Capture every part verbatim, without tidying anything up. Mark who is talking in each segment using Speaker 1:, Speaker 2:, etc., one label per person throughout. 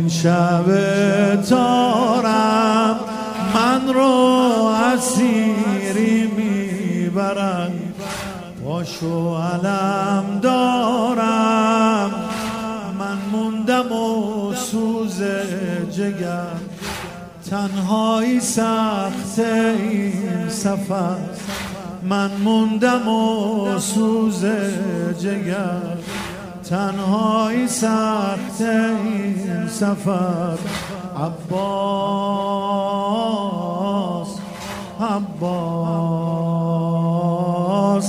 Speaker 1: این شب تارم من رو اسیری میبرن، پاشو علم دارم من موندم و سوز جگر، تنهایی سخت این سفر، من موندم و سوز جگر، تنهایی سخت این سفر. عباس عباس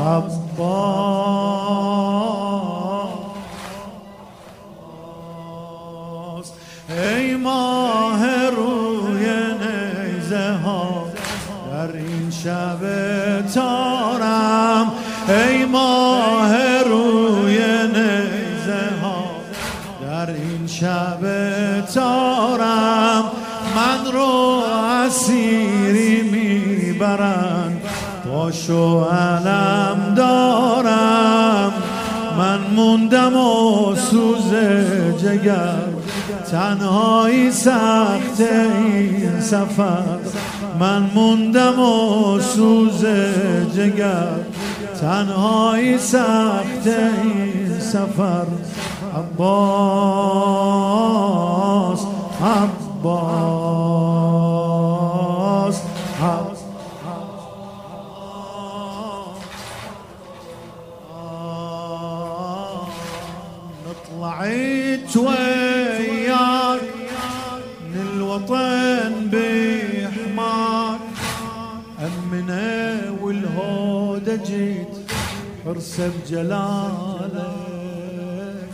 Speaker 1: عباس ای ماه روی نیزه ها در این شب تارم، ای ماه روی نیزه ها در این شب تارم، من رو اسیری میبرن، پاشو علم دارم من موندم و سوز جگر، تنهایی سخت این سفر، من موندم و سوز جگر، تنهایی سخت این سفر. عباس عباس عباس طلعت وياك من الوطن بحماك، أمنا والهودة جيت حرسة بجلالك،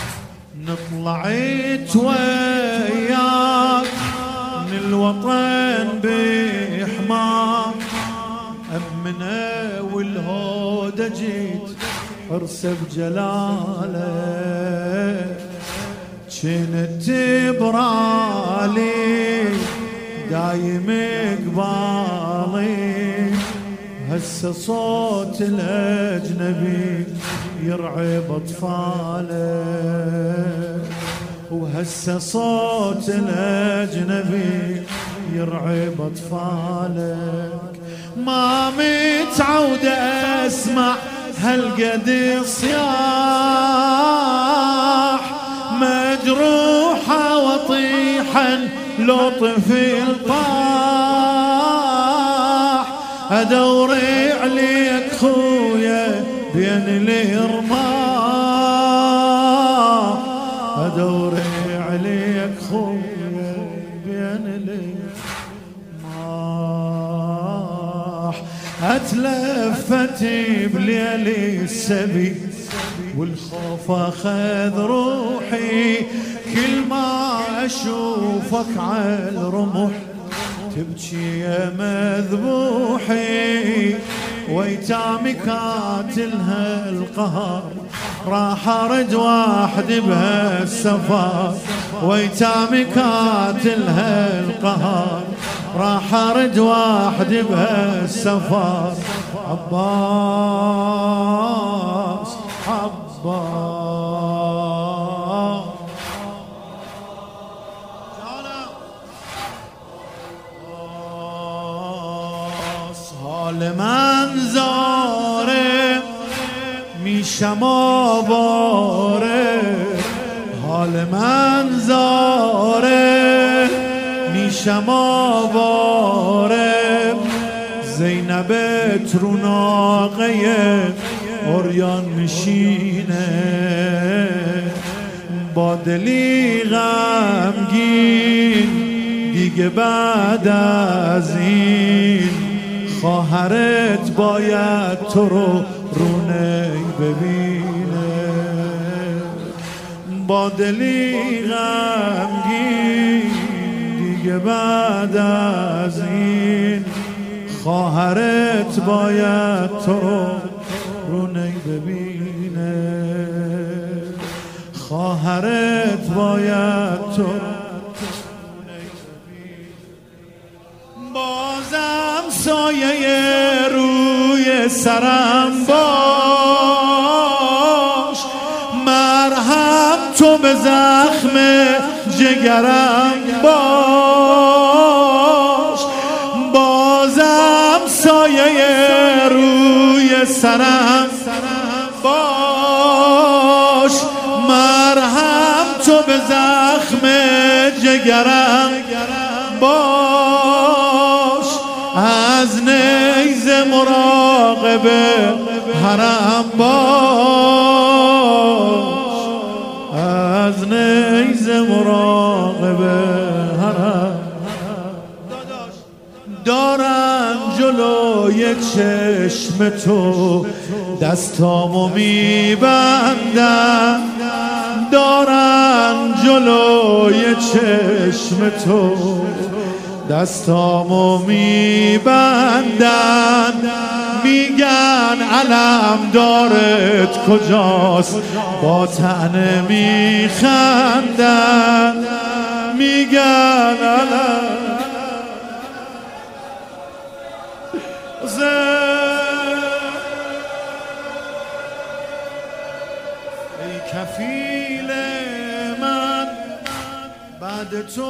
Speaker 1: نطلعت وياك من الوطن بحماك، أمنا والهودة جيت حرسة بجلالك، كنت برالي دايم قبالي، هسه صوت الأجنبي يرعب أطفالك، وهسه صوت الأجنبي يرعب أطفالك، ما متعود أسمع هالقد صياح، مجروحة وطيحا لو طفل طاح، أدوري عليك خويا بين الرماح، أدوري عليك خويا بين الرماح، أتلفتي بليل السبي والخوف أخذ روحي، كل ما أشوفك على الرمح تبكي يا مذبوحي، ويتامي كاتلها القهر راح أرد واحد بها السفر، ويتامي كاتلها القهر راح أرد واحد بها السفر. عباس عباس حال من زاره میشم آواره، حال من زاره میشم آواره، زینبت رو ناقه عریان میشینه، با دلی غمگین دیگه بعد از این، خواهرت باید تو رو رونه ببینه، با دلی غمگین دیگه بعد از این، خواهرت باید تو رو رونه ببینه، خواهرت باید تو رو رونه ببینه. بازم سایه روی سرم باش، مرهم تو به زخم جگرم باش، بازم سایه روی سرم باش، مرهم تو به زخم جگرم باش، از نیزه مراقب حرم باش، از نیزه مراقب حرم. دارن جلوی چشم تو دستامو میبندن، دارن جلوی چشم تو دستامو میبندن، میگن علم دارت کجاست، با طعنه میخندن، میگن علم ای کفیل من، بعد تو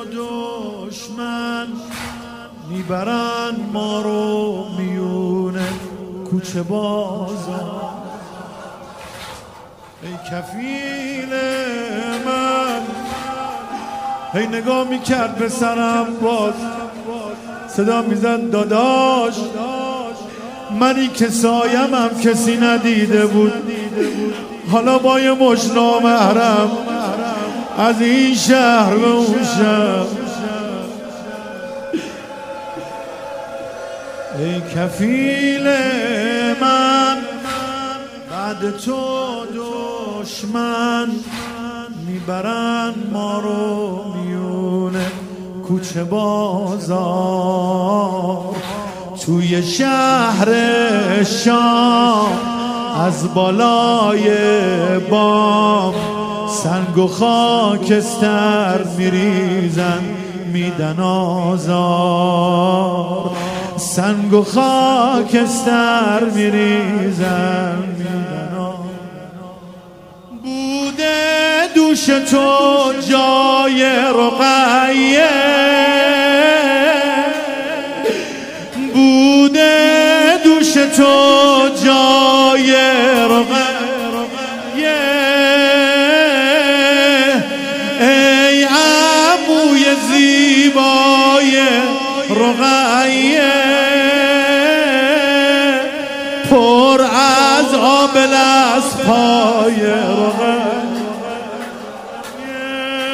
Speaker 1: دشمن میبرن ما رو میونه کوچه بازار. ای کفیل من، هی نگاه میکرد به سرم، باز صدا میزد داداش، منی که سایمم کسی ندیده بود، حالا با یه مش نامحرم از این شهر به اون شهر. ای کفیل من، بعد تو دشمن میبرن ما رو میونه کوچه بازار. توی شهر شام از بالای بام سنگ و خاکستر میریزن میدن آزار، سنگ و خاکستر میریزن میدن آزار. بوده دوش تو جای رقیه، بوده دوش تو جای رقیه، ای عموی زیبای رقیه، پر از آب از پای رقیه،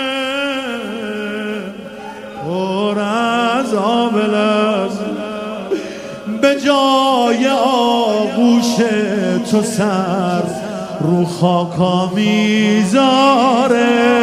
Speaker 1: پر از آب از به جای آغوش تو سر رو خاکا میذاره،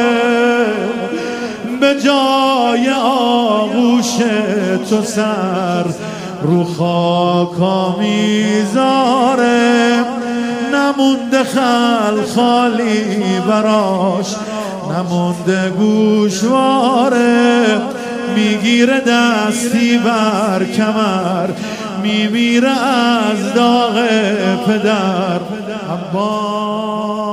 Speaker 1: به جای آغوش تو سر رو خاکا میذاره. نمونده خل خالی براش، نمونده گوشواره، میگیره دستی بر کمر، میمیره از داغ پدر. عباس